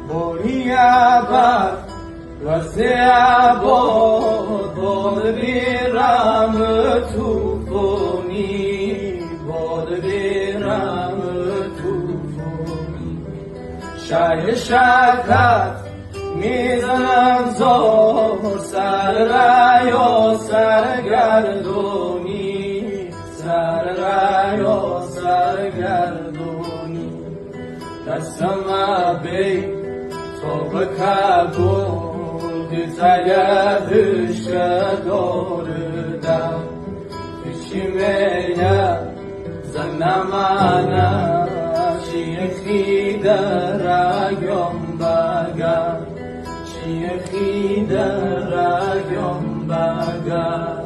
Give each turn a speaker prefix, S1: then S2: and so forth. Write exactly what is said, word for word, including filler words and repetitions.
S1: بونیابد وسیعباد باد بیرم توفانی باد بیرم توفانی شای شکر میزنم زور سر ریا سرگردونی سر ریا سرگردونی دستم بی تو بکبود تیدش داردم پیشیمه زنم انا شیخی در گم بگم شیخی در گم بگم